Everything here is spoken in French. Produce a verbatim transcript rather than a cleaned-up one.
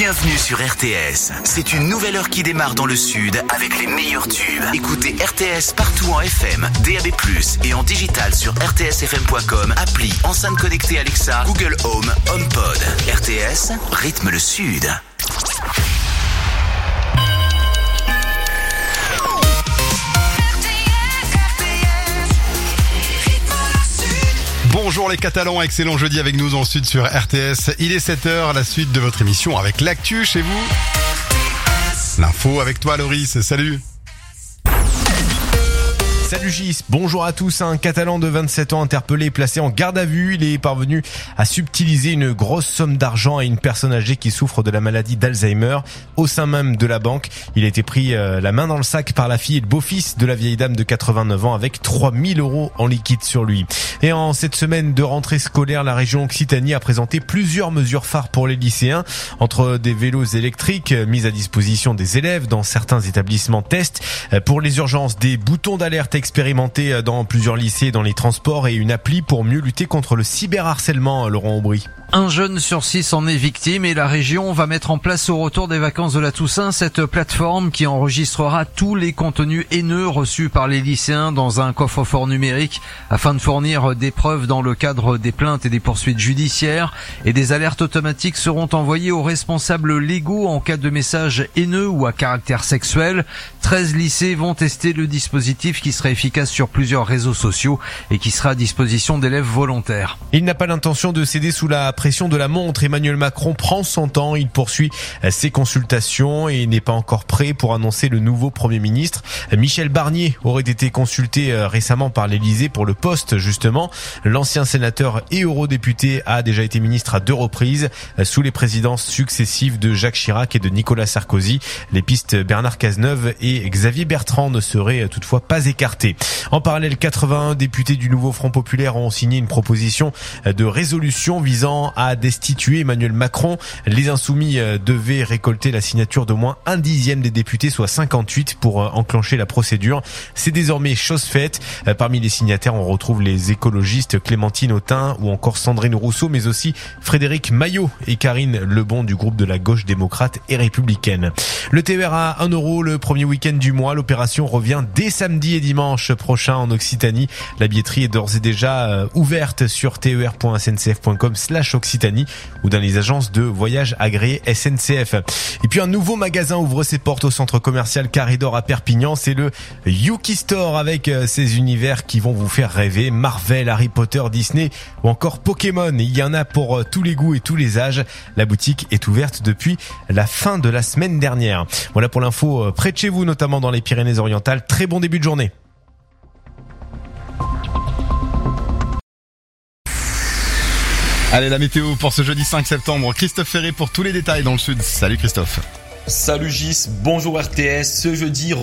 Bienvenue sur R T S. C'est une nouvelle heure qui démarre dans le sud avec les meilleurs tubes. Écoutez R T S partout en F M, D A B plus, et en digital sur r t s f m point com, appli, enceinte connectée Alexa, Google Home, HomePod. R T S, rythme le sud. Bonjour les Catalans, excellent jeudi avec nous dans le sud sur R T S. Il est sept heures, la suite de votre émission avec l'actu chez vous. L'info avec toi Loris, salut. Salut Gis, bonjour à tous. Un Catalan de vingt-sept ans interpellé et placé en garde à vue. Il est parvenu à subtiliser une grosse somme d'argent à une personne âgée qui souffre de la maladie d'Alzheimer au sein même de la banque. Il a été pris euh, la main dans le sac par la fille et le beau-fils de la vieille dame de quatre-vingt-neuf ans avec trois mille euros en liquide sur lui. Et en cette semaine de rentrée scolaire, la région Occitanie a présenté plusieurs mesures phares pour les lycéens. Entre des vélos électriques mis à disposition des élèves dans certains établissements test, pour les urgences, des boutons d'alerte expérimenté dans plusieurs lycées, dans les transports, et une appli pour mieux lutter contre le cyberharcèlement, Laurent Aubry. Un jeune sur six en est victime et la région va mettre en place au retour des vacances de la Toussaint cette plateforme qui enregistrera tous les contenus haineux reçus par les lycéens dans un coffre-fort numérique afin de fournir des preuves dans le cadre des plaintes et des poursuites judiciaires, et des alertes automatiques seront envoyées aux responsables légaux en cas de messages haineux ou à caractère sexuel. treize lycées vont tester le dispositif qui sera efficace sur plusieurs réseaux sociaux et qui sera à disposition d'élèves volontaires. Il n'a pas l'intention de céder sous la pression de la montre. Emmanuel Macron prend son temps, il poursuit ses consultations et n'est pas encore prêt pour annoncer le nouveau Premier ministre. Michel Barnier aurait été consulté récemment par l'Élysée pour le poste justement. L'ancien sénateur et eurodéputé a déjà été ministre à deux reprises sous les présidences successives de Jacques Chirac et de Nicolas Sarkozy. Les pistes Bernard Cazeneuve et Xavier Bertrand ne seraient toutefois pas écartées. En parallèle, quatre-vingt-un députés du nouveau Front Populaire ont signé une proposition de résolution visant à destituer Emmanuel Macron. Les Insoumis devaient récolter la signature d'au moins un dixième des députés, soit cinquante-huit, pour enclencher la procédure. C'est désormais chose faite. Parmi les signataires, on retrouve les écologistes Clémentine Autain ou encore Sandrine Rousseau, mais aussi Frédéric Maillot et Karine Lebon du groupe de la gauche démocrate et républicaine. Le T E R à un euro le premier week-end du mois. L'opération revient dès samedi et dimanche prochain en Occitanie. La billetterie est d'ores et déjà ouverte sur t e r point s n c f point com slash Occitanie ou dans les agences de voyage agréées S N C F. Et puis un nouveau magasin ouvre ses portes au centre commercial Carré d'Or à Perpignan. C'est le Yuki Store avec ses univers qui vont vous faire rêver. Marvel, Harry Potter, Disney ou encore Pokémon. Il y en a pour tous les goûts et tous les âges. La boutique est ouverte depuis la fin de la semaine dernière. Voilà pour l'info près de chez vous, notamment dans les Pyrénées-Orientales. Très bon début de journée. Allez, la météo pour ce jeudi cinq septembre. Christophe Ferré pour tous les détails dans le sud. Salut Christophe. Salut Gis, bonjour R T S. Ce jeudi